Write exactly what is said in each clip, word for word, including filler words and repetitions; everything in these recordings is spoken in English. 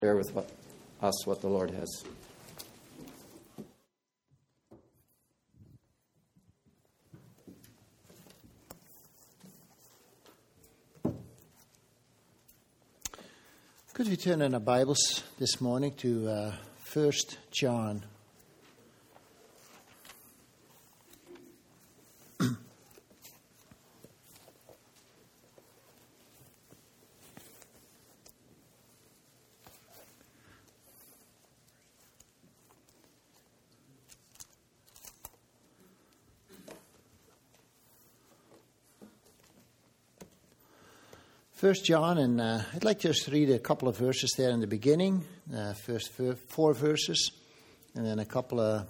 share with what, us what the Lord has. Could we turn in our Bibles this morning to uh, First John? First John, and uh, I'd like to just read a couple of verses there in the beginning, uh, first four verses, and then a couple of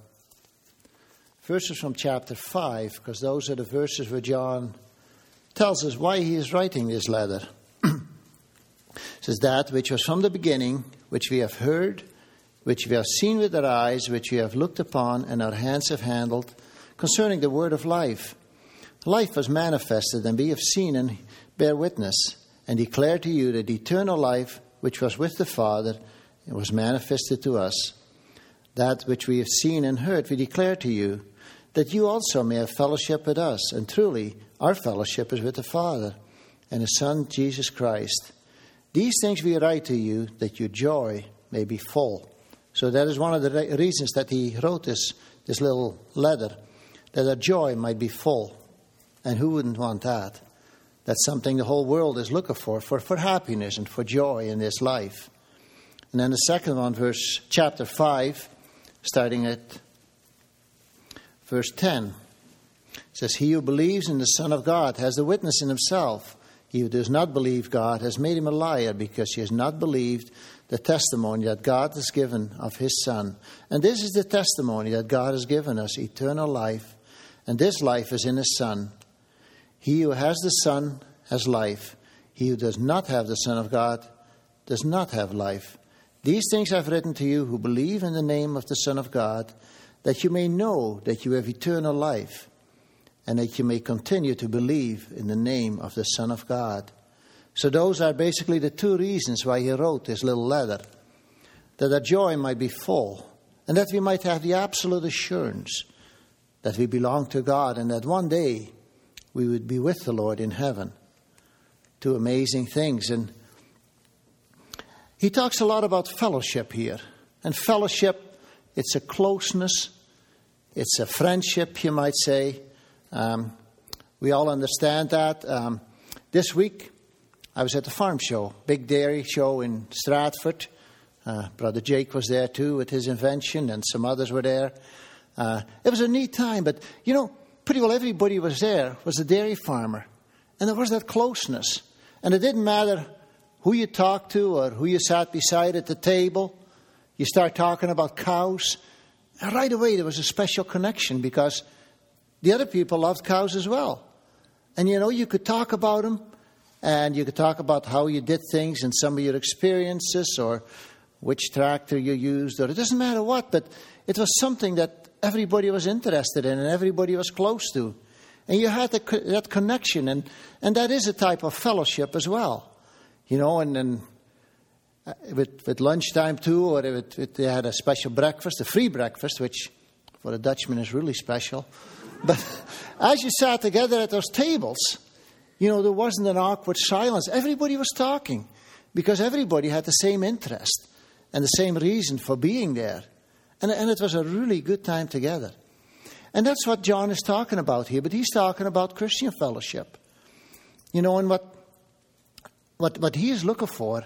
verses from chapter five, because those are the verses where John tells us why he is writing this letter. It says, that which was from the beginning, which we have heard, which we have seen with our eyes, which we have looked upon, and our hands have handled, concerning the word of life. Life was manifested, and we have seen and bear witness, and declare to you that eternal life which was with the Father and was manifested to us. That which we have seen and heard we declare to you, that you also may have fellowship with us. And truly, our fellowship is with the Father and His Son, Jesus Christ. These things we write to you, that your joy may be full. So that is one of the re- reasons that he wrote this, this little letter, that our joy might be full. And who wouldn't want that? That's something the whole world is looking for, for, for happiness and for joy in this life. And then the second one, verse chapter five, starting at verse ten. It says, he who believes in the Son of God has the witness in himself. He who does not believe God has made him a liar, because he has not believed the testimony that God has given of his Son. And this is the testimony that God has given us, eternal life. And this life is in his Son. He who has the Son has life. He who does not have the Son of God does not have life. These things I have written to you who believe in the name of the Son of God, that you may know that you have eternal life, and that you may continue to believe in the name of the Son of God. So those are basically the two reasons why he wrote this little letter. That our joy might be full, and that we might have the absolute assurance that we belong to God, and that one day we would be with the Lord in heaven. Two amazing things. And he talks a lot about fellowship here. And fellowship, it's a closeness. It's a friendship, you might say. Um, we all understand that. Um, this week, I was at the farm show, big dairy show in Stratford. Uh, Brother Jake was there too with his invention, and some others were there. Uh, it was a neat time, but, you know, pretty well everybody was there, was a dairy farmer. And there was that closeness. And it didn't matter who you talked to or who you sat beside at the table. You start talking about cows. And right away there was a special connection, because the other people loved cows as well. And, you know, you could talk about them, and you could talk about how you did things and some of your experiences, or which tractor you used, or it doesn't matter what, but it was something that everybody was interested in and everybody was close to. And you had the, that connection, and, and that is a type of fellowship as well. You know, and then with, with lunchtime too, or with, with, they had a special breakfast, a free breakfast, which for a Dutchman is really special. But as you sat together at those tables, you know, there wasn't an awkward silence. Everybody was talking, because everybody had the same interest and the same reason for being there. And, and it was a really good time together. And that's what John is talking about here. But he's talking about Christian fellowship. You know, and what, what, what he is looking for,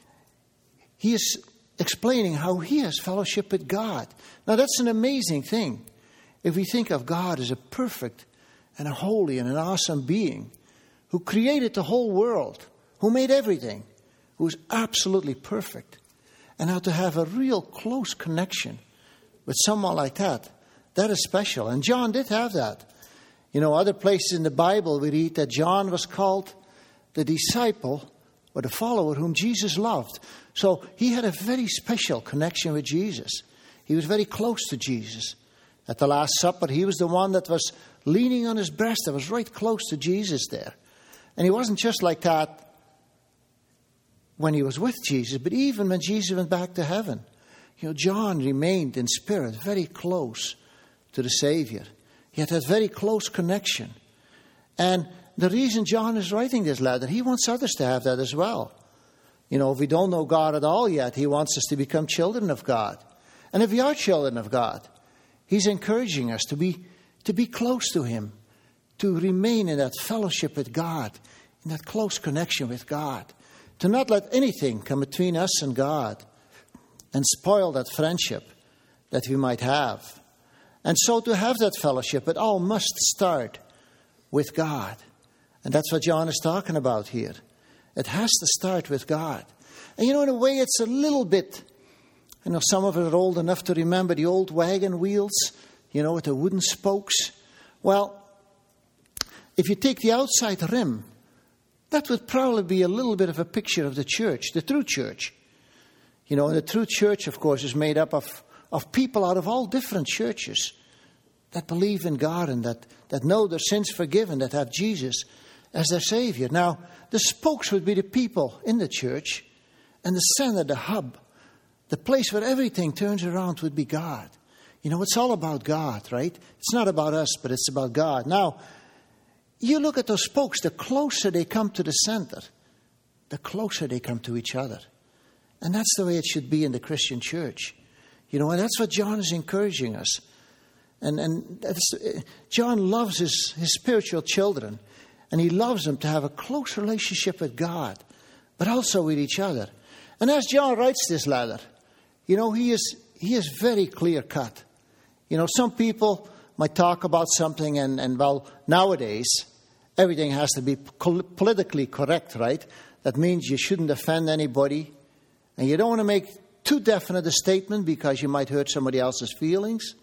he is explaining how he has fellowship with God. Now, that's an amazing thing. If we think of God as a perfect and a holy and an awesome being who created the whole world, who made everything, who is absolutely perfect, and how to have a real close connection with someone like that, that is special. And John did have that. You know, other places in the Bible we read that John was called the disciple or the follower whom Jesus loved. So he had a very special connection with Jesus. He was very close to Jesus. At the Last Supper, he was the one that was leaning on his breast, that was right close to Jesus there. And he wasn't just like that when he was with Jesus, but even when Jesus went back to heaven. You know, John remained in spirit very close to the Savior. He had that very close connection. And the reason John is writing this letter, he wants others to have that as well. You know, if we don't know God at all yet, he wants us to become children of God. And if we are children of God, he's encouraging us to be to be close to him, to remain in that fellowship with God, in that close connection with God, to not let anything come between us and God and spoil that friendship that we might have. And so to have that fellowship, it all must start with God. And that's what John is talking about here. It has to start with God. And you know, in a way, it's a little bit, I know some of us are old enough to remember the old wagon wheels, you know, with the wooden spokes. Well, if you take the outside rim, that would probably be a little bit of a picture of the church, the true church. You know, and the true church, of course, is made up of, of people out of all different churches that believe in God and that, that know their sins forgiven, that have Jesus as their Savior. Now, the spokes would be the people in the church, and the center, the hub, the place where everything turns around would be God. You know, it's all about God, right? It's not about us, but it's about God. Now, you look at those spokes, the closer they come to the center, the closer they come to each other. And that's the way it should be in the Christian church. You know, and that's what John is encouraging us. And, and that's, John loves his, his spiritual children. And he loves them to have a close relationship with God, but also with each other. And as John writes this letter, you know, he is he is very clear-cut. You know, some people might talk about something and, and well, nowadays, everything has to be politically correct, right? That means you shouldn't offend anybody. And you don't want to make too definite a statement because you might hurt somebody else's feelings.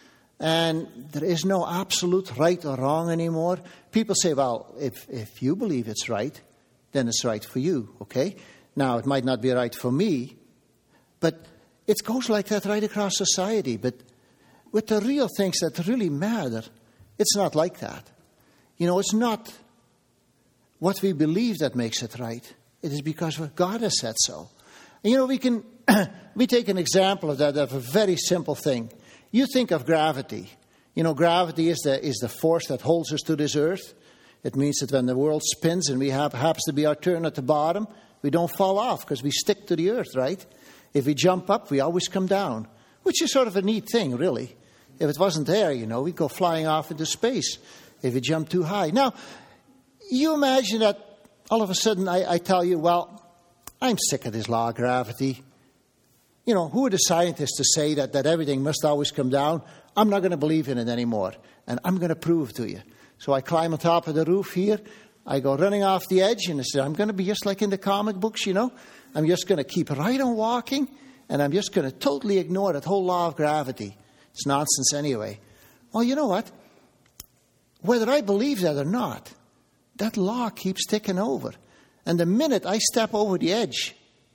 And there is no absolute right or wrong anymore. People say, well, if, if you believe it's right, then it's right for you, okay? Now, it might not be right for me, but it goes like that right across society. But with the real things that really matter, it's not like that. You know, it's not what we believe that makes it right. It is because what God has said so. And, you know, we can we take an example of that, of a very simple thing. You think of gravity. You know, gravity is the is the force that holds us to this earth. It means that when the world spins and we have happens to be our turn at the bottom, we don't fall off because we stick to the earth, right? If we jump up, we always come down, which is sort of a neat thing, really. If it wasn't there, you know, we'd go flying off into space if we jump too high. Now, you imagine that all of a sudden I, I tell you, well, I'm sick of this law of gravity. You know, who are the scientists to say that, that everything must always come down? I'm not going to believe in it anymore, and I'm going to prove to you. So I climb on top of the roof here. I go running off the edge, and I say, I'm going to be just like in the comic books, you know. I'm just going to keep right on walking, and I'm just going to totally ignore that whole law of gravity. It's nonsense anyway. Well, you know what? Whether I believe that or not, that law keeps ticking over. And the minute I step over the edge,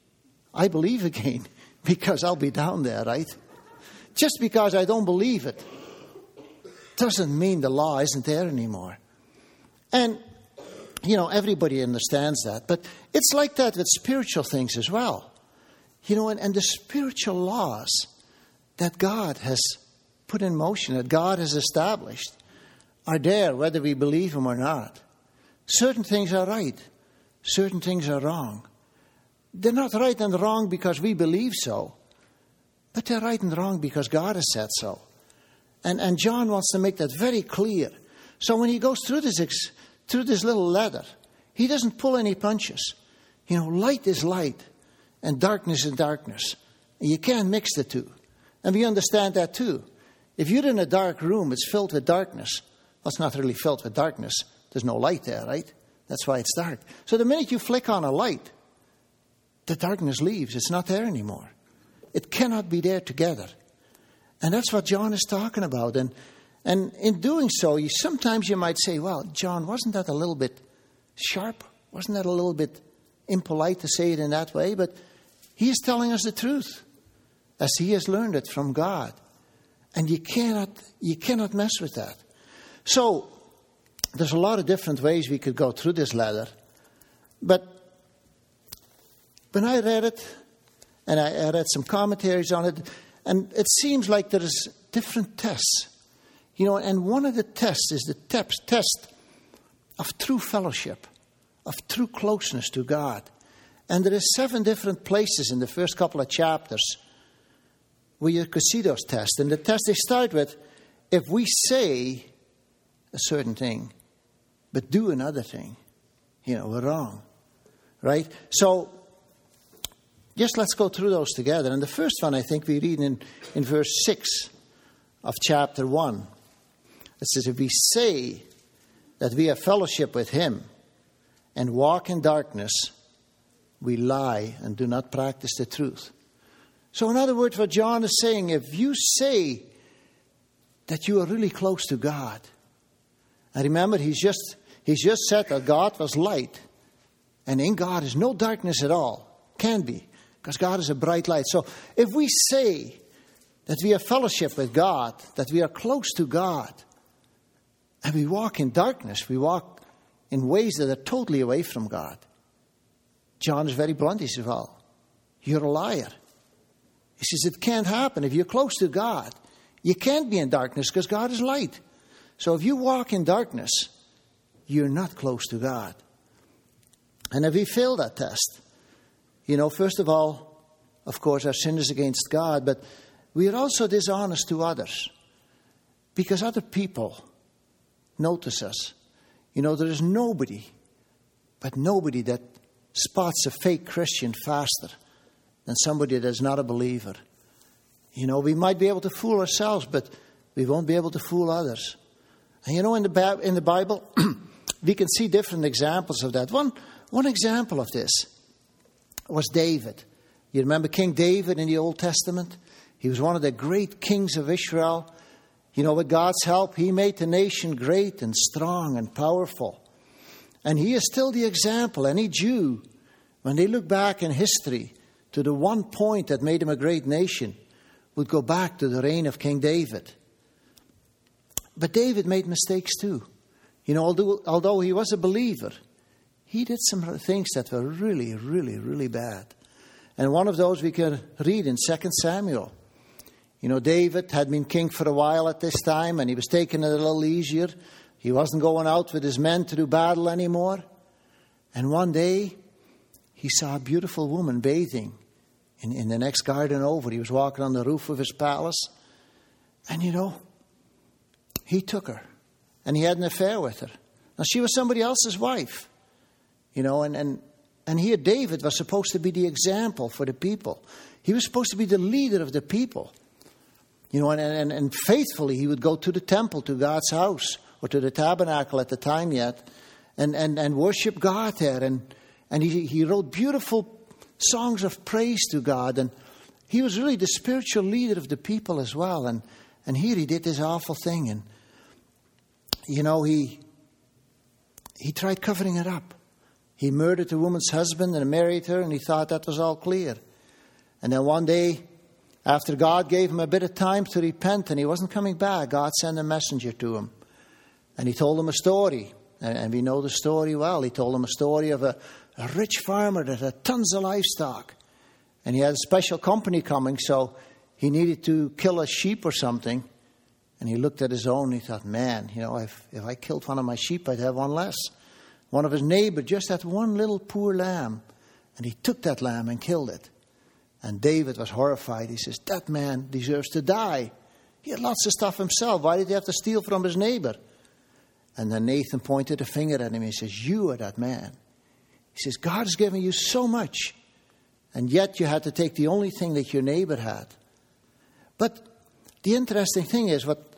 I believe again. Because I'll be down there, right? Just because I don't believe it doesn't mean the law isn't there anymore. And, you know, everybody understands that. But it's like that with spiritual things as well. You know, and, and the spiritual laws that God has put in motion, that God has established, are there whether we believe them or not. Certain things are right. Certain things are wrong. They're not right and wrong because we believe so, but they're right and wrong because God has said so. And, and John wants to make that very clear. So when he goes through this, through this little letter, he doesn't pull any punches. You know, light is light and darkness is darkness. And you can't mix the two. And we understand that too. If you're in a dark room, it's filled with darkness. Well, it's not really filled with darkness. There's no light there, right? That's why it's dark. So the minute you flick on a light, the darkness leaves. It's not there anymore. It cannot be there together. And that's what John is talking about. And and in doing so, you sometimes you might say, well, John, wasn't that a little bit sharp? Wasn't that a little bit impolite to say it in that way? But he is telling us the truth as he has learned it from God. And you cannot you cannot mess with that. So there's a lot of different ways we could go through this letter. But when I read it, and I, I read some commentaries on it, and it seems like there's different tests. You know, and one of the tests is the te- test of true fellowship, of true closeness to God. And there is seven different places in the first couple of chapters where you could see those tests. And the tests they start with, if we say a certain thing, but do another thing, you know, we're wrong. Right? So, just let's go through those together. And the first one, I think, we read in, in verse six of chapter one. It says, if we say that we have fellowship with him and walk in darkness, we lie and do not practice the truth. So in other words, what John is saying, if you say that you are really close to God, and remember, he's just, he's just said that God was light, and in God is no darkness at all. Can be, because God is a bright light. So if we say that we have fellowship with God, that we are close to God, and we walk in darkness, we walk in ways that are totally away from God, John is very blunt. He says, well, you're a liar. He says, it can't happen. If you're close to God, you can't be in darkness because God is light. So if you walk in darkness, you're not close to God. And if we fail that test, you know, first of all, of course, our sin is against God, but we are also dishonest to others because other people notice us. You know, there is nobody, but nobody that spots a fake Christian faster than somebody that's not a believer. You know, we might be able to fool ourselves, but we won't be able to fool others. And you know, in the in the Bible, we can see different examples of that. One one example of this was David. You remember King David in the Old Testament? He was one of the great kings of Israel. You know, with God's help, he made the nation great and strong and powerful. And he is still the example. Any Jew, when they look back in history to the one point that made him a great nation, would go back to the reign of King David. But David made mistakes too. You know, although, although he was a believer, he did some things that were really, really, really bad. And one of those we can read in Second Samuel. You know, David had been king for a while at this time, and he was taking it a little easier. He wasn't going out with his men to do battle anymore. And one day, he saw a beautiful woman bathing in, in the next garden over. He was walking on the roof of his palace. And, you know, he took her. And he had an affair with her. Now, she was somebody else's wife. You know, and, and, and here David was supposed to be the example for the people. He was supposed to be the leader of the people. You know, and, and, and faithfully he would go to the temple, to God's house, or to the tabernacle at the time yet, and, and, and worship God there. And, and he, he wrote beautiful songs of praise to God. And he was really the spiritual leader of the people as well. And, and here he did this awful thing. And, you know, he, he tried covering it up. He murdered the woman's husband and married her, and he thought that was all clear. And then one day, after God gave him a bit of time to repent and he wasn't coming back, God sent a messenger to him. And he told him a story. And we know the story well. He told him a story of a, a rich farmer that had tons of livestock. And he had a special company coming, so he needed to kill a sheep or something. And he looked at his own and he thought, man, you know, if, if I killed one of my sheep, I'd have one less. One of his neighbors just had one little poor lamb. And he took that lamb and killed it. And David was horrified. He says, that man deserves to die. He had lots of stuff himself. Why did he have to steal from his neighbor? And then Nathan pointed a finger at him. He says, you are that man. He says, God has given you so much. And yet you had to take the only thing that your neighbor had. But the interesting thing is, what,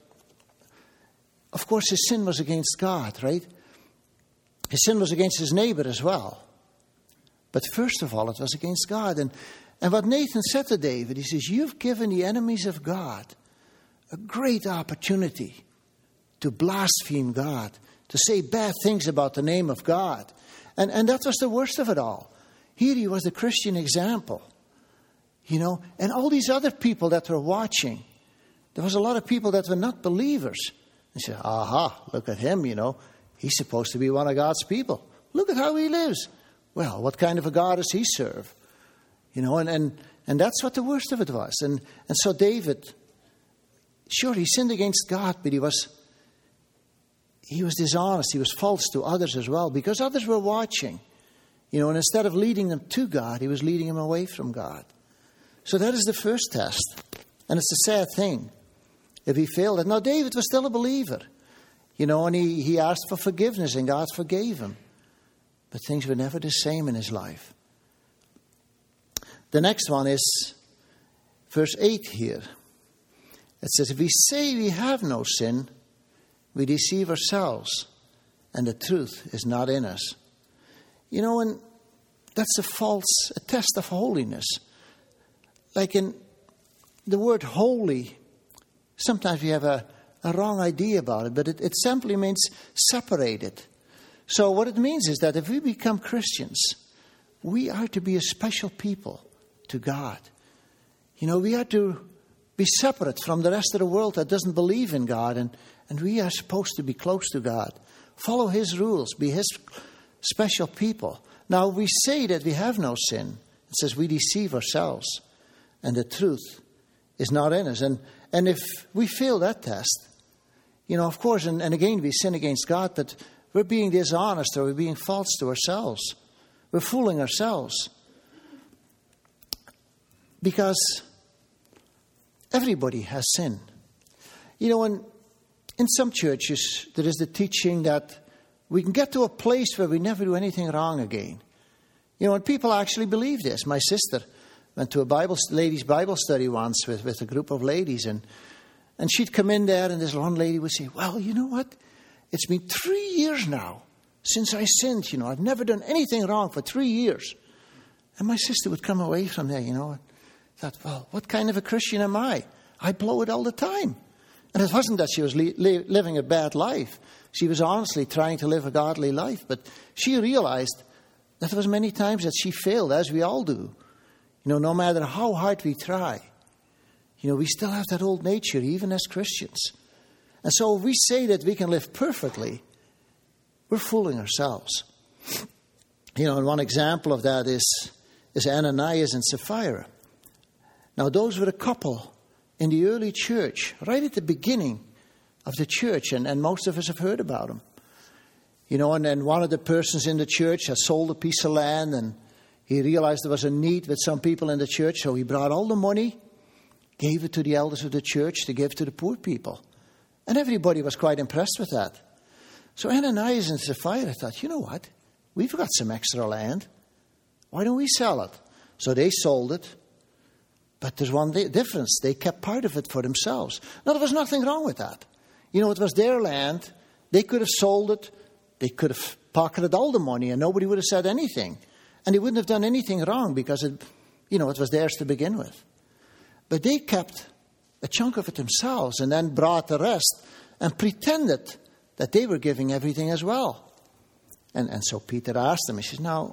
of course, his sin was against God, right? His sin was against his neighbor as well. But first of all, it was against God. And, and what Nathan said to David, he says, you've given the enemies of God a great opportunity to blaspheme God, to say bad things about the name of God. And, and that was the worst of it all. Here he was the Christian example. You know, and all these other people that were watching, there was a lot of people that were not believers. They said, aha, look at him, you know. He's supposed to be one of God's people. Look at how he lives. Well, what kind of a God does he serve? You know, and, and, and that's what the worst of it was. And, and so David, sure, he sinned against God, but he was, he was dishonest. He was false to others as well, because others were watching. You know, and instead of leading them to God, he was leading them away from God. So that is the first test. And it's a sad thing if he failed it. Now, David was still a believer. You know, and he, he asked for forgiveness, and God forgave him. But things were never the same in his life. The next one is verse eight here. It says, if we say we have no sin, we deceive ourselves, and the truth is not in us. You know, and that's a false, a test of holiness. Like in the word holy, sometimes we have a, a wrong idea about it, but it, it simply means separated. So what it means is that if we become Christians, we are to be a special people to God. You know, we are to be separate from the rest of the world that doesn't believe in God, and, and we are supposed to be close to God. Follow His rules, be His special people. Now, we say that we have no sin. It says we deceive ourselves, and the truth is not in us. And, and if we fail that test, you know, of course, and, and again, we sin against God, but we're being dishonest or we're being false to ourselves. We're fooling ourselves. Because everybody has sin. You know, in, in some churches, there is the teaching that we can get to a place where we never do anything wrong again. You know, and people actually believe this. My sister went to a Bible ladies' Bible study once with, with a group of ladies, and and she'd come in there, and this one lady would say, well, you know what? It's been three years now since I sinned. You know, I've never done anything wrong for three years. And my sister would come away from there, you know, and thought, well, what kind of a Christian am I? I blow it all the time. And it wasn't that she was li- li- living a bad life. She was honestly trying to live a godly life. But she realized that there was many times that she failed, as we all do. You know, no matter how hard we try, you know, we still have that old nature, even as Christians. And so if we say that we can live perfectly, we're fooling ourselves. You know, and one example of that is, is Ananias and Sapphira. Now, those were a couple in the early church, right at the beginning of the church, and, and most of us have heard about them. You know, and then one of the persons in the church had sold a piece of land, and he realized there was a need with some people in the church, so he brought all the money, gave it to the elders of the church to give to the poor people. And everybody was quite impressed with that. So Ananias and Sapphira thought, you know what? We've got some extra land. Why don't we sell it? So they sold it. But there's one difference. They kept part of it for themselves. Now, there was nothing wrong with that. You know, it was their land. They could have sold it. They could have pocketed all the money, and nobody would have said anything. And they wouldn't have done anything wrong because, it, you know, it was theirs to begin with. But they kept a chunk of it themselves and then brought the rest and pretended that they were giving everything as well. And, and so Peter asked him, he says, now,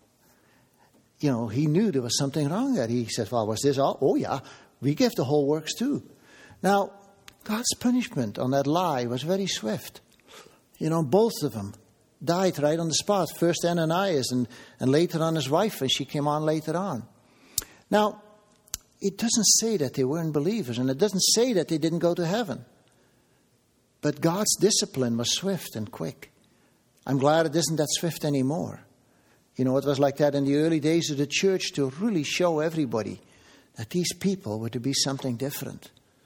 you know, he knew there was something wrong there. He said, well, was this all? Oh, yeah, we give the whole works too. Now, God's punishment on that lie was very swift. You know, both of them died right on the spot. First Ananias and, and later on his wife, and she came on later on. Now, it doesn't say that they weren't believers, and it doesn't say that they didn't go to heaven. But God's discipline was swift and quick. I'm glad it isn't that swift anymore. You know, it was like that in the early days of the church to really show everybody that these people were to be something different.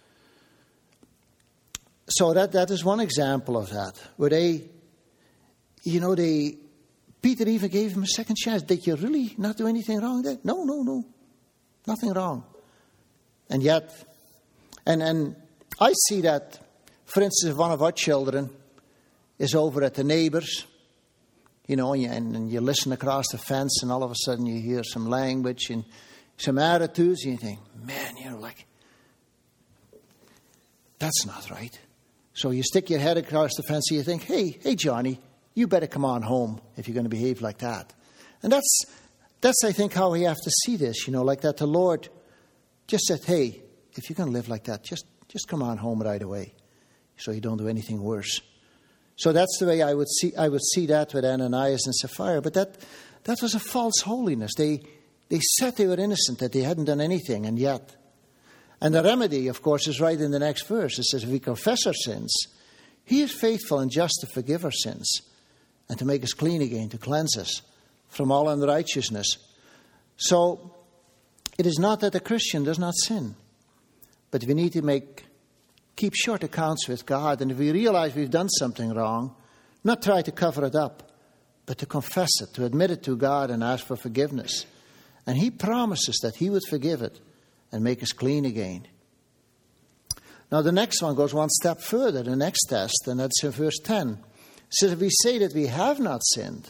So that, that is one example of that, where they, you know, they, Peter even gave him a second chance. Did you really not do anything wrong there? No, no, no, nothing wrong. And yet, and, and I see that, for instance, if one of our children is over at the neighbours, you know, and you, and, and you listen across the fence, and all of a sudden you hear some language and some attitudes, and you think, man, you know, like, that's not right. So you stick your head across the fence and you think, hey, hey, Johnny, you better come on home if you're going to behave like that. And that's, that's I think, how we have to see this, you know, like that the Lord just said, hey, if you're going to live like that, just, just come on home right away so you don't do anything worse. So that's the way I would see I would see that with Ananias and Sapphira. But that that was a false holiness. They They said they were innocent, that they hadn't done anything, and yet. And the remedy, of course, is right in the next verse. It says, if we confess our sins, He is faithful and just to forgive our sins and to make us clean again, to cleanse us from all unrighteousness. So, it is not that a Christian does not sin, but we need to make keep short accounts with God. And if we realize we've done something wrong, not try to cover it up, but to confess it, to admit it to God and ask for forgiveness. And He promises that He would forgive it and make us clean again. Now the next one goes one step further, the next test, and that's in verse ten. It says, if we say that we have not sinned,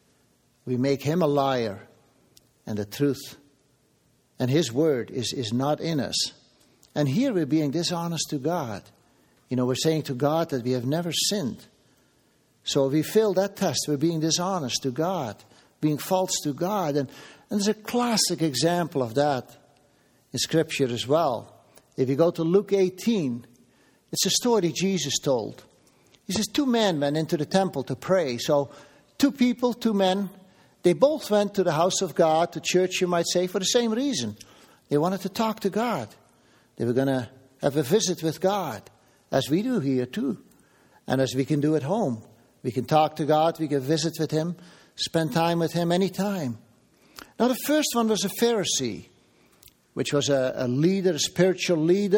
we make Him a liar, and the truth and His word is, is not in us. And here we're being dishonest to God. You know, we're saying to God that we have never sinned. So if we fail that test, we're being dishonest to God, being false to God. And, and there's a classic example of that in Scripture as well. If you go to Luke eighteen, it's a story Jesus told. He says two men went into the temple to pray. So two people, two men, they both went to the house of God, to church you might say, for the same reason. They wanted to talk to God. They were going to have a visit with God, as we do here too. And as we can do at home. We can talk to God, we can visit with Him, spend time with Him anytime. Now the first one was a Pharisee, which was a, a leader, a spiritual leader.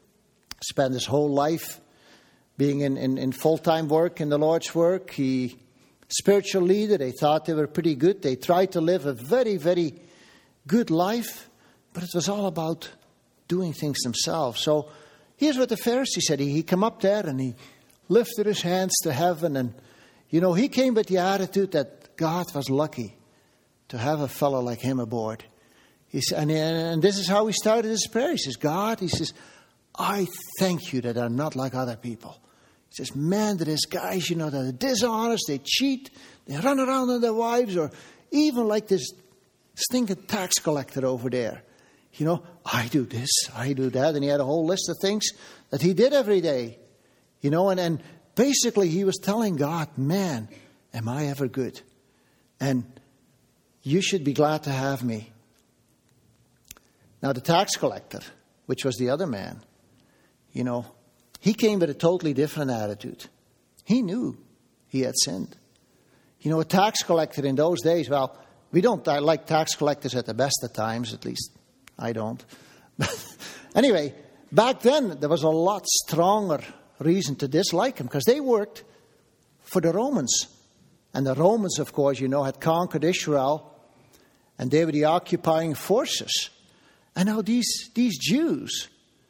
Spent his whole life being in, in, in full-time work, in the Lord's work. He, spiritual leader, they thought they were pretty good. They tried to live a very, very good life, but it was all about doing things themselves. So here's what the Pharisee said. He, he came up there and he lifted his hands to heaven. And, you know, he came with the attitude that God was lucky to have a fellow like him aboard. He said, and, and this is how he started his prayer. He says, God, he says, I thank you that I'm not like other people. He says, man, there's guys, you know, that are dishonest, they cheat, they run around on their wives, or even like this stinking tax collector over there. You know, I do this, I do that. And he had a whole list of things that he did every day. You know, and, and basically he was telling God, man, am I ever good? And you should be glad to have me. Now the tax collector, which was the other man, you know, he came with a totally different attitude. He knew he had sinned. You know, a tax collector in those days, well, we don't like tax collectors at the best of times, at least I don't. But anyway, back then there was a lot stronger reason to dislike him because they worked for the Romans. And the Romans, of course, you know, had conquered Israel and they were the occupying forces. And now these, these Jews,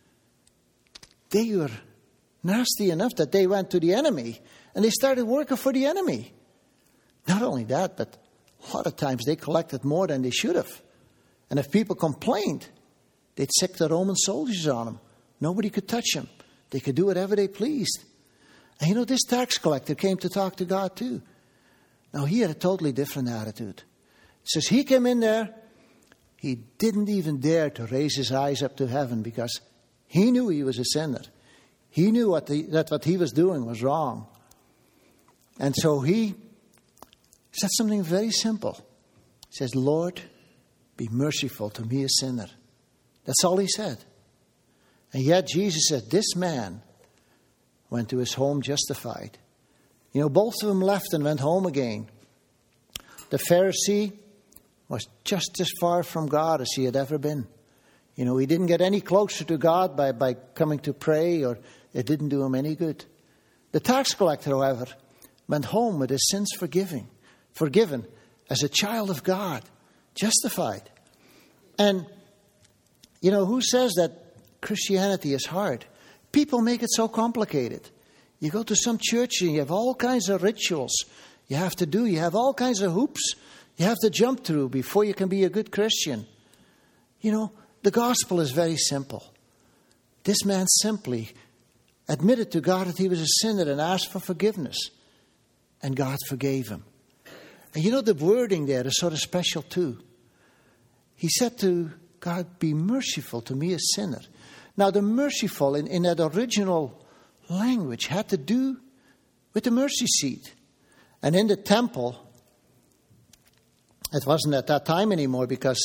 they were nasty enough that they went to the enemy and they started working for the enemy. Not only that, but a lot of times they collected more than they should have. And if people complained, they'd sick the Roman soldiers on them. Nobody could touch them. They could do whatever they pleased. And you know, this tax collector came to talk to God too. Now he had a totally different attitude. It says he came in there. He didn't even dare to raise his eyes up to heaven because he knew he was a sinner. He knew what the, that what he was doing was wrong. And so he said something very simple. He says, Lord, be merciful to me, a sinner. That's all he said. And yet Jesus said, this man went to his home justified. You know, both of them left and went home again. The Pharisee was just as far from God as he had ever been. You know, he didn't get any closer to God by, by coming to pray, or it didn't do him any good. The tax collector, however, went home with his sins forgiven, forgiven as a child of God, justified. And, you know, who says that Christianity is hard? People make it so complicated. You go to some church and you have all kinds of rituals you have to do. You have all kinds of hoops you have to jump through before you can be a good Christian. You know, the gospel is very simple. This man simply admitted to God that he was a sinner and asked for forgiveness. And God forgave him. And you know, the wording there is sort of special too. He said to God, be merciful to me, a sinner. Now, the merciful in, in that original language had to do with the mercy seat. And in the temple, it wasn't at that time anymore because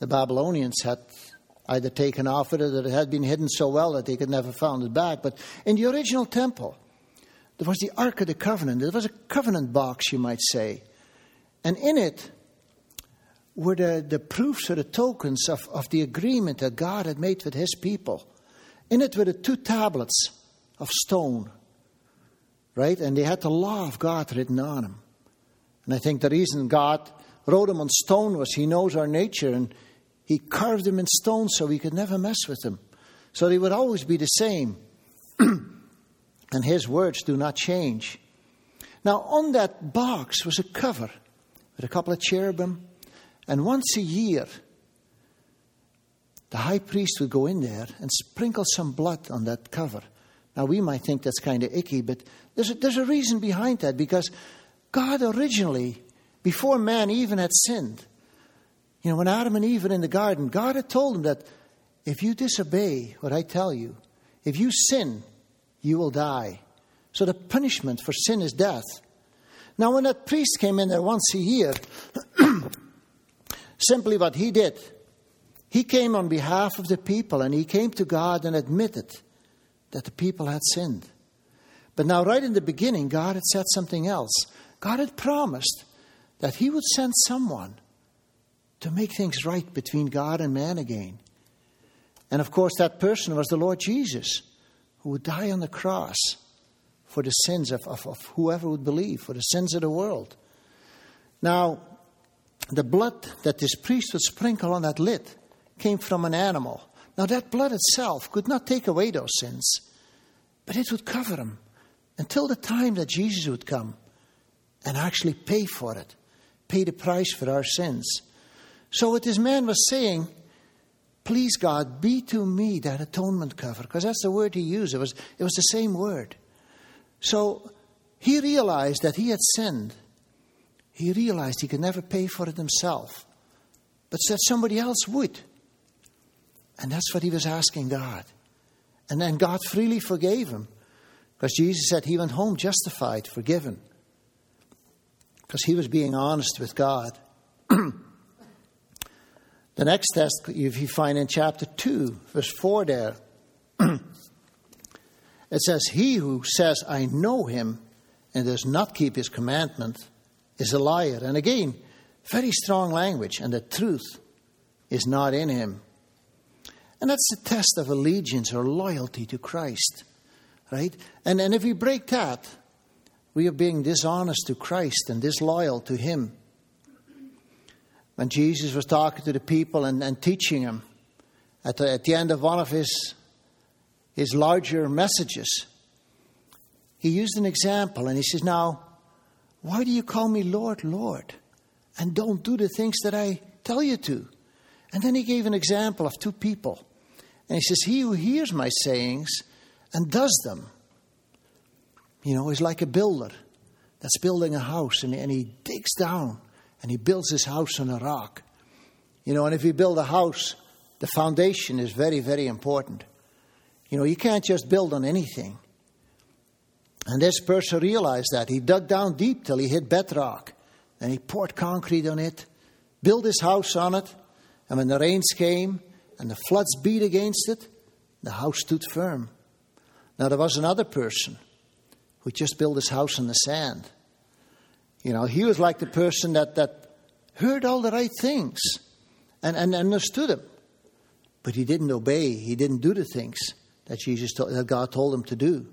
the Babylonians had either taken off it or that it had been hidden so well that they could never find it back. But in the original temple, there was the Ark of the Covenant. There was a covenant box, you might say. And in it were the, the proofs or the tokens of, of the agreement that God had made with his people. In it were the two tablets of stone, right? And they had the law of God written on them. And I think the reason God wrote them on stone was he knows our nature, and he carved them in stone so we could never mess with them. So they would always be the same. And his words do not change. Now on that box was a cover with a couple of cherubim. And once a year, the high priest would go in there and sprinkle some blood on that cover. Now, we might think that's kind of icky, but there's a, there's a reason behind that. Because God originally, before man even had sinned, you know, when Adam and Eve were in the garden, God had told them that if you disobey what I tell you, if you sin, you will die. So the punishment for sin is death. Now, when that priest came in there once a year, simply what he did, he came on behalf of the people, and he came to God and admitted that the people had sinned. But now, right in the beginning, God had said something else. God had promised that he would send someone to make things right between God and man again. And of course, that person was the Lord Jesus, who would die on the cross for the sins of, of, of whoever would believe, for the sins of the world. Now, the blood that this priest would sprinkle on that lid came from an animal. Now, that blood itself could not take away those sins, but it would cover them until the time that Jesus would come and actually pay for it, pay the price for our sins. So what this man was saying, please God, be to me that atonement cover, because that's the word he used. It was, it was the same word. So he realized that he had sinned. He realized he could never pay for it himself, but that somebody else would. And that's what he was asking God. And then God freely forgave him, because Jesus said he went home justified, forgiven, because he was being honest with God. The next test you find in chapter two, verse four there. It says, he who says, I know him, and does not keep his commandment, is a liar. And again, very strong language, and the truth is not in him. And that's the test of allegiance or loyalty to Christ, right? And, and if we break that, we are being dishonest to Christ and disloyal to him. When Jesus was talking to the people and, and teaching them, at the, at the end of one of his, his larger messages, he used an example, and he says, now, why do you call me Lord, Lord, and don't do the things that I tell you to? And then he gave an example of two people. And he says, he who hears my sayings and does them, you know, is like a builder that's building a house, and, and he digs down and he builds his house on a rock. You know, and if you build a house, the foundation is very, very important. You know, you can't just build on anything. And this person realized that. He dug down deep till he hit bedrock. And he poured concrete on it, built his house on it. And when the rains came and the floods beat against it, the house stood firm. Now, there was another person who just built his house on the sand. You know, he was like the person that, that heard all the right things and, and understood them. But he didn't obey. He didn't do the things that Jesus told, that God told him to do.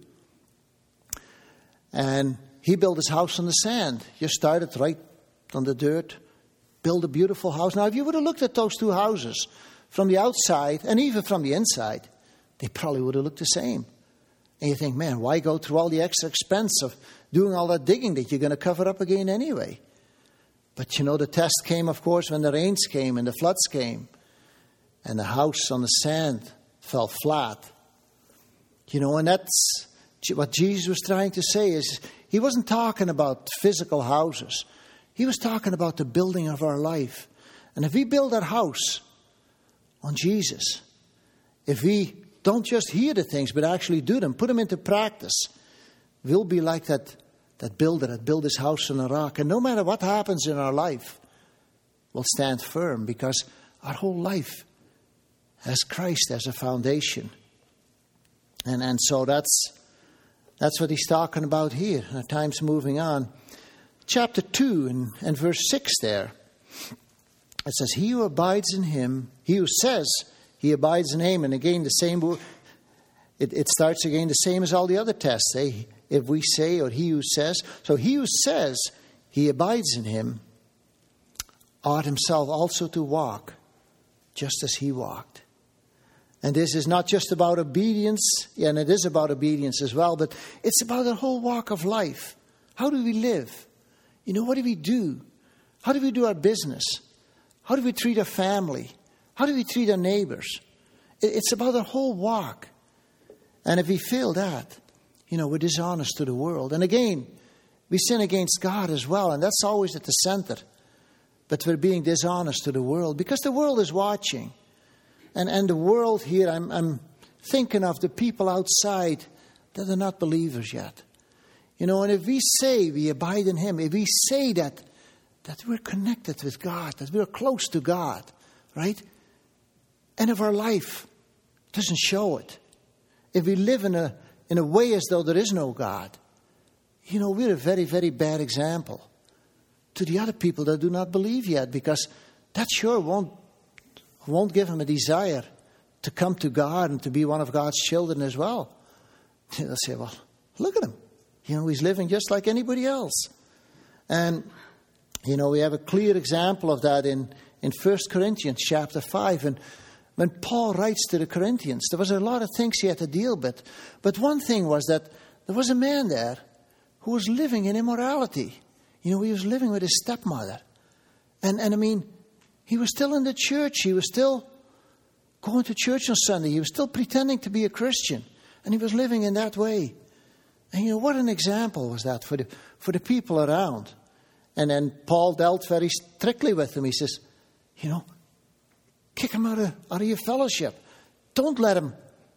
And he built his house on the sand. Just started right on the dirt, build a beautiful house. Now, if you would have looked at those two houses from the outside and even from the inside, they probably would have looked the same. And you think, man, why go through all the extra expense of doing all that digging that you're going to cover up again anyway? But you know, the test came, of course, when the rains came and the floods came. And the house on the sand fell flat. You know, and that's what Jesus was trying to say is he wasn't talking about physical houses. He was talking about the building of our life. And if we build our house on Jesus, if we don't just hear the things, but actually do them, put them into practice, we'll be like that, that builder that built his house on a rock. And no matter what happens in our life, we'll stand firm because our whole life has Christ as a foundation. And and so that's that's what he's talking about here. Our time's moving on. Chapter two and, and verse six there. It says, he who abides in him, he who says he abides in him. And again, the same, it, it starts again the same as all the other tests. Eh? If we say, or he who says. So he who says he abides in him ought himself also to walk just as he walked. And this is not just about obedience, and it is about obedience as well, but it's about the whole walk of life. How do we live? You know, what do we do? How do we do our business? How do we treat our family? How do we treat our neighbors? It's about our whole walk. And if we fail that, you know, we're dishonest to the world. And again, we sin against God as well, and that's always at the center. But we're being dishonest to the world because the world is watching. And and the world here, I'm, I'm thinking of the people outside that are not believers yet. You know, and if we say we abide in him, if we say that, that we're connected with God, that we're close to God, right? And if our life doesn't show it, if we live in a in a way as though there is no God, you know, we're a very, very bad example to the other people that do not believe yet, because that sure won't won't give them a desire to come to God and to be one of God's children as well. They'll say, well, look at him. You know, he's living just like anybody else. And, you know, we have a clear example of that in, in First Corinthians chapter five. And when Paul writes to the Corinthians, there was a lot of things he had to deal with. But one thing was that there was a man there who was living in immorality. You know, he was living with his stepmother. And, and I mean, he was still in the church. He was still going to church on Sunday. He was still pretending to be a Christian. And he was living in that way. And you know, what an example was that for the, for the people around. And then Paul dealt very strictly with him. He says, you know, kick him out of, out of your fellowship. Don't let him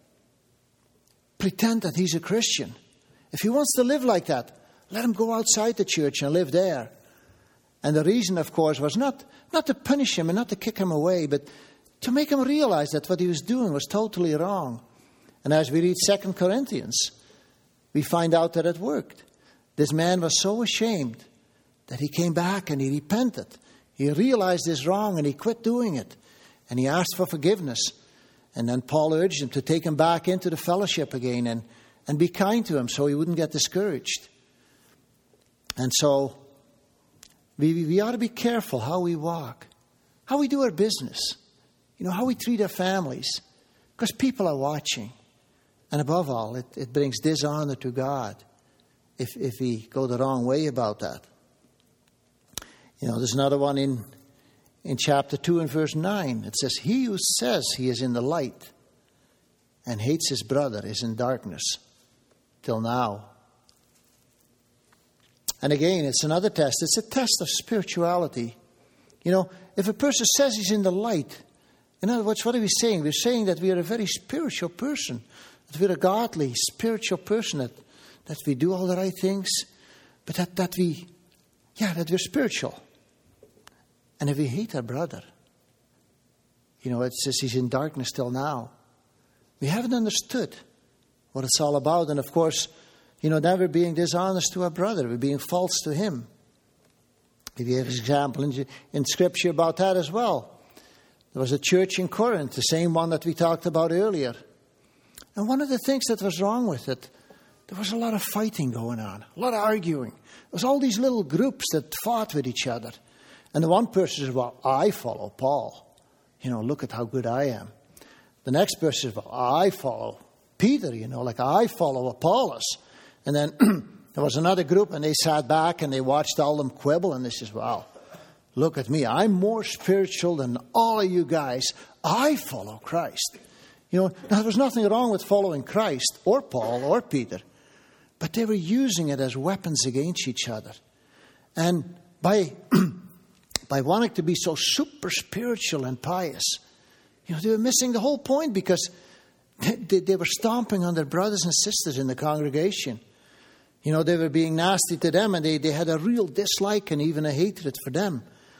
pretend that he's a Christian. If he wants to live like that, let him go outside the church and live there. And the reason, of course, was not, not to punish him and not to kick him away, but to make him realize that what he was doing was totally wrong. And as we read Second Corinthians, we find out that it worked. This man was so ashamed that he came back and he repented. He realized his wrong and he quit doing it. And he asked for forgiveness. And then Paul urged him to take him back into the fellowship again and, and be kind to him so he wouldn't get discouraged. And so we, we ought to be careful how we walk, how we do our business, you know, how we treat our families, because people are watching. And above all, it, it brings dishonor to God if, if we go the wrong way about that. You know, there's another one in, in chapter two and verse nine. It says, he who says he is in the light and hates his brother is in darkness till now. And again, it's another test. It's a test of spirituality. You know, if a person says he's in the light, in other words, what are we saying? We're saying that we are a very spiritual person, that we're a godly, spiritual person, that, that we do all the right things, but that, that we, yeah, that we're spiritual. And if we hate our brother, you know, it says he's in darkness till now. We haven't understood what it's all about. And of course, you know, never being dishonest to our brother. We're being false to him. He gave an example in, in Scripture about that as well. There was a church in Corinth, the same one that we talked about earlier. And one of the things that was wrong with it, there was a lot of fighting going on, a lot of arguing. There was all these little groups that fought with each other. And the one person says, well, I follow Paul. You know, look at how good I am. The next person says, well, I follow Peter, you know, like I follow Apollos. And then there was another group, and they sat back and they watched all them quibble, and they says, well, look at me. I'm more spiritual than all of you guys. I follow Christ. You know, now there was nothing wrong with following Christ or Paul or Peter, but they were using it as weapons against each other. And by, by wanting to be so super spiritual and pious, you know, they were missing the whole point, because they, they were stomping on their brothers and sisters in the congregation. You know, they were being nasty to them, and they, they had a real dislike and even a hatred for them.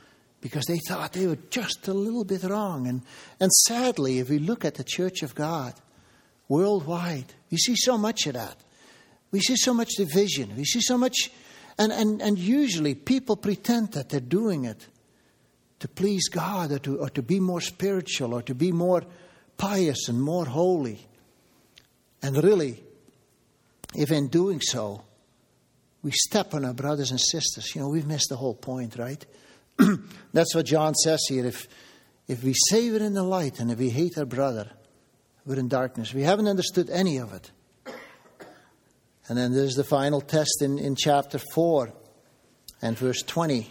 because they thought they were just a little bit wrong. And, and sadly, if we look at the Church of God worldwide, we see so much of that. We see so much division. We see so much, and, and, and usually people pretend that they're doing it to please God, or to, or to be more spiritual, or to be more pious and more holy. And really, if in doing so, we step on our brothers and sisters, you know, we've missed the whole point, right? That's what John says here. If, if we say we're in the light and if we hate our brother, we're in darkness. We haven't understood any of it. And then there's the final test in, in chapter four and verse twenty.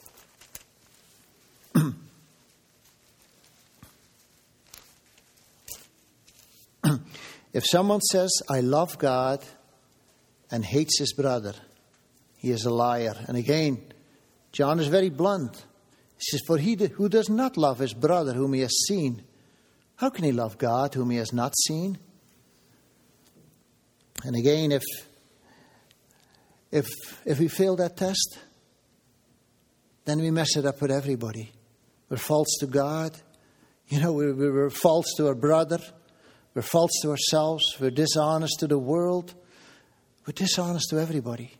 If someone says, I love God, and hates his brother, he is a liar. And again, John is very blunt. He says, for he who does not love his brother whom he has seen, how can he love God whom he has not seen? And again, if if if we fail that test, then we mess it up with everybody. We're false to God. You know, we're, we're false to our brother. We're false to ourselves. We're dishonest to the world. We're dishonest to everybody.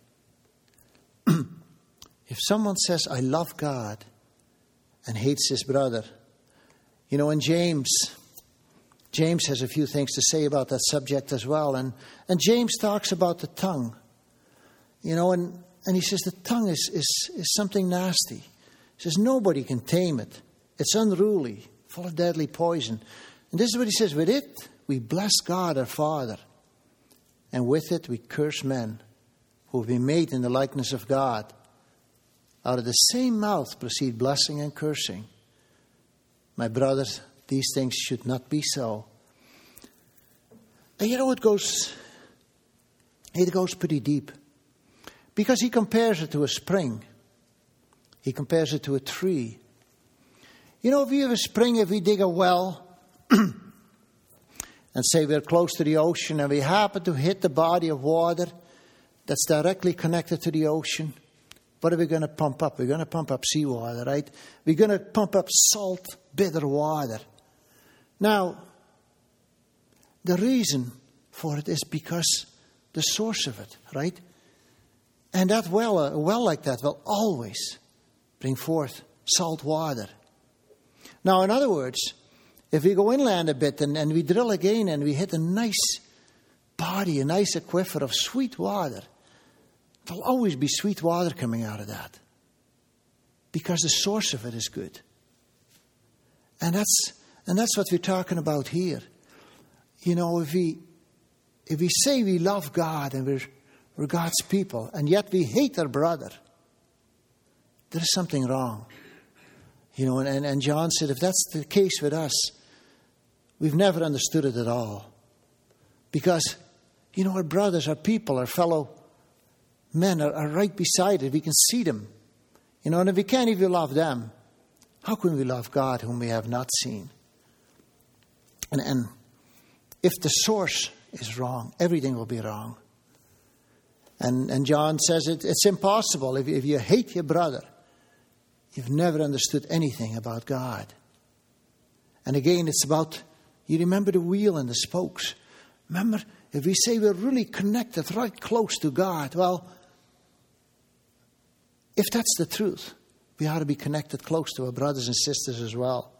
If someone says, I love God, and hates his brother, you know, in James, James has a few things to say about that subject as well. And, and James talks about the tongue. You know, and, and he says the tongue is, is, is something nasty. He says nobody can tame it. It's unruly, full of deadly poison. And this is what he says, with it we bless God our Father. And with it we curse men who have been made in the likeness of God. Out of the same mouth proceed blessing and cursing. My brothers, these things should not be so. And you know, it goes, it goes pretty deep. Because he compares it to a spring. He compares it to a tree. You know, if you have a spring, if we dig a well, and say we're close to the ocean, and we happen to hit the body of water that's directly connected to the ocean, what are we going to pump up? We're going to pump up seawater, right? We're going to pump up salt, bitter water. Now, the reason for it is because the source of it, right? And that well, a well like that will always bring forth salt water. Now, in other words, if we go inland a bit and, and we drill again and we hit a nice body, a nice aquifer of sweet water, there'll always be sweet water coming out of that. Because the source of it is good. And that's and that's what we're talking about here. You know, if we if we say we love God and we're, we're God's people, and yet we hate our brother, there is something wrong. You know, and, and John said, if that's the case with us, we've never understood it at all. Because, you know, our brothers, our people, our fellow men are, are right beside it. We can see them. You know, and if we can't even love them, how can we love God whom we have not seen? And, and if the source is wrong, everything will be wrong. And, and John says it, it's impossible. If, if you hate your brother, you've never understood anything about God. And again, it's about, you remember the wheel and the spokes. Remember, if we say we're really connected right close to God, well, if that's the truth, we ought to be connected close to our brothers and sisters as well.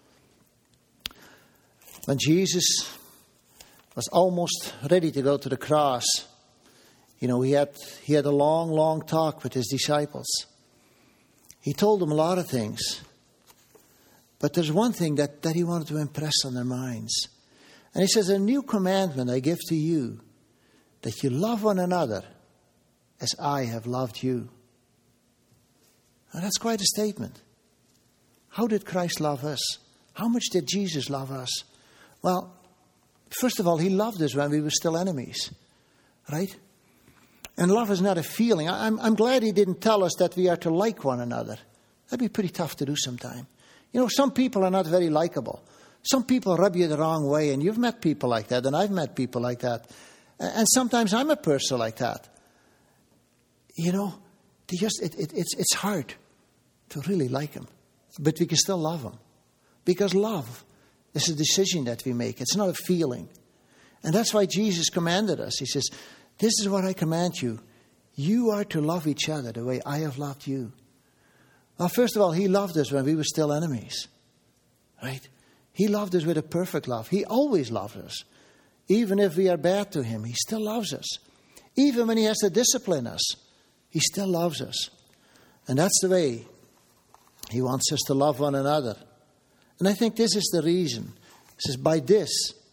When Jesus was almost ready to go to the cross, you know, he had he had a long, long talk with his disciples. He told them a lot of things. But there's one thing that, that he wanted to impress on their minds. And he says, a new commandment I give to you, that you love one another as I have loved you. Now that's quite a statement. How did Christ love us? How much did Jesus love us? Well, first of all, he loved us when we were still enemies. Right? And love is not a feeling. I'm, I'm glad he didn't tell us that we are to like one another. That'd be pretty tough to do sometime. You know, some people are not very likable. Some people rub you the wrong way, and you've met people like that, and I've met people like that. And sometimes I'm a person like that. You know, they just it, it, it's it's hard to really like them. but we can still love them. Because love is a decision that we make. It's not a feeling. And that's why Jesus commanded us. He says, this is what I command you. You are to love each other the way I have loved you. Well, first of all, he loved us when we were still enemies. Right? He loved us with a perfect love. He always loved us. Even if we are bad to him, he still loves us. Even when he has to discipline us, he still loves us. And that's the way he wants us to love one another. And I think this is the reason. He says, by this,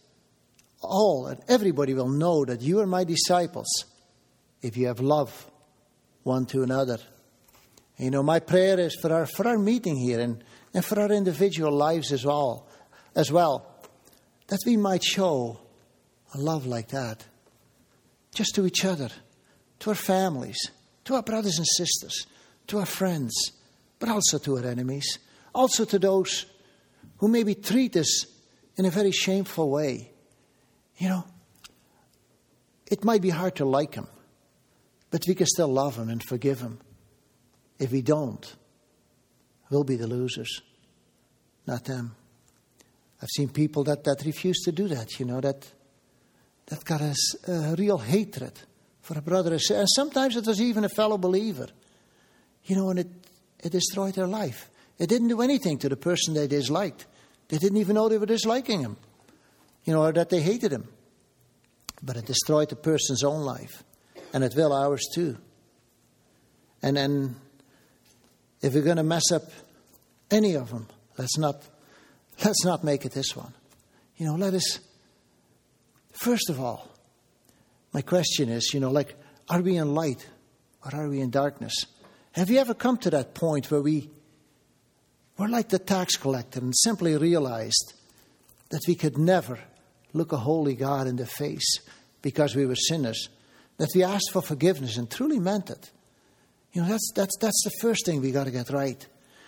all and everybody will know that you are my disciples if you have love one to another. And, you know, my prayer is for our for our meeting here and, and for our individual lives as well, as well, that we might show a love like that. Just to each other, to our families, to our brothers and sisters, to our friends, but also to our enemies, also to those who maybe treat us in a very shameful way. You know, it might be hard to like him, but we can still love him and forgive him. If we don't, we'll be the losers, not them. I've seen people that, that refuse to do that, you know, that that got a, a real hatred for a brother. And sometimes it was even a fellow believer, you know, and it, it destroyed their life. It didn't do anything to the person they disliked. They didn't even know they were disliking him, you know, or that they hated him. But it destroyed the person's own life, and it will ours too. And then, if we're going to mess up any of them, let's not let's not make it this one. You know, let us. First of all, my question is, you know, like, are we in light or are we in darkness? Have you ever come to that point where we were like the tax collector and simply realized that we could never look a holy God in the face because we were sinners, that we asked for forgiveness and truly meant it? You know, that's that's that's the first thing we got to get right.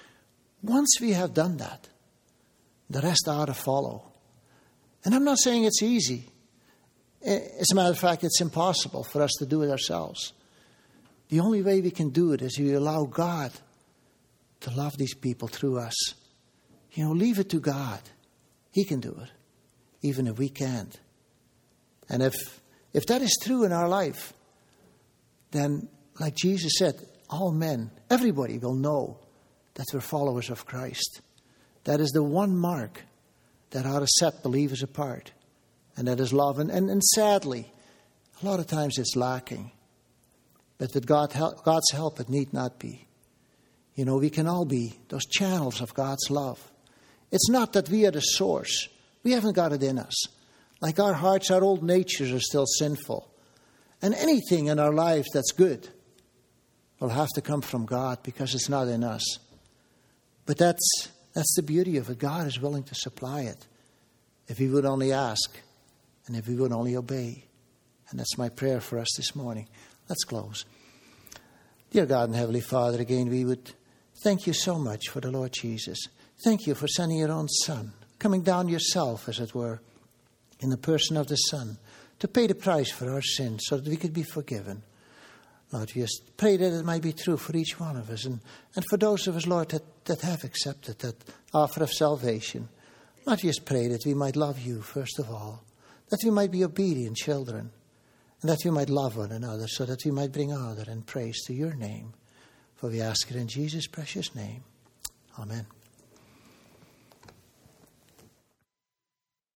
Once we have done that, the rest are to follow. And I'm not saying it's easy. As a matter of fact, it's impossible for us to do it ourselves. The only way we can do it is we allow God to love these people through us. You know, leave it to God. He can do it, even if we can't. And if if that is true in our life, then, like Jesus said, all men, everybody will know that we're followers of Christ. That is the one mark that ought to set believers apart. And that is love. And, and, and sadly, a lot of times it's lacking. But with God, God's help, it need not be. You know, we can all be those channels of God's love. It's not that we are the source. We haven't got it in us. Like our hearts, our old natures are still sinful. And anything in our life that's good will have to come from God because it's not in us. But that's that's the beauty of it. God is willing to supply it if we would only ask. And if we would only obey. And that's my prayer for us this morning. Let's close. Dear God and Heavenly Father, again we would thank you so much for the Lord Jesus. Thank you for sending your own Son, coming down yourself, as it were, in the person of the Son, to pay the price for our sins so that we could be forgiven. Lord, we just pray that it might be true for each one of us. And, and for those of us, Lord, that, that have accepted that offer of salvation. Lord, we just pray that we might love you first of all. That we might be obedient children, and that we might love one another, so that we might bring honor and praise to your name. For we ask it in Jesus' precious name. Amen.